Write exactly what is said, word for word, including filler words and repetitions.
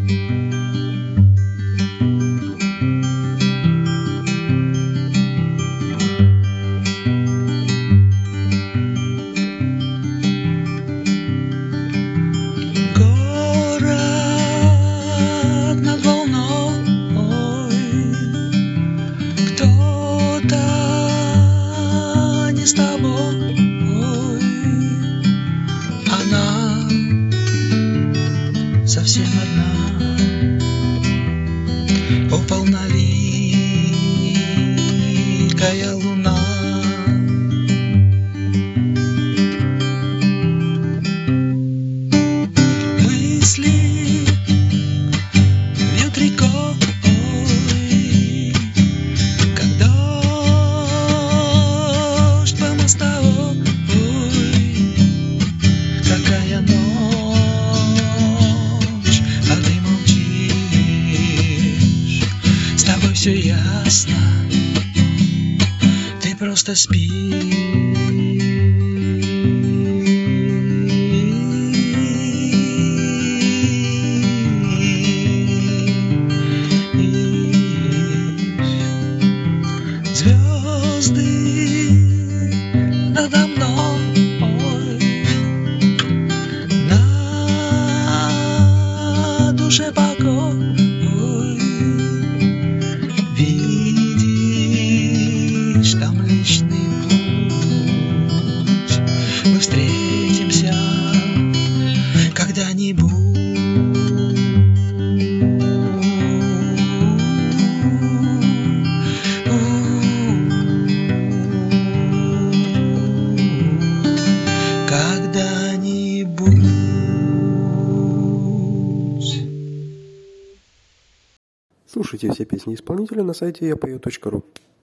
Совсем одна, о, полноликая луна. Мысли вьют рекой, как дождь по мостовой. Какая ночь, все ясно, ты просто спишь. Звезды надо мной, на душе покой. Там личный путь, мы встретимся когда-нибудь. Когда-нибудь. Слушайте все песни исполнителя на сайте я пою точка ру.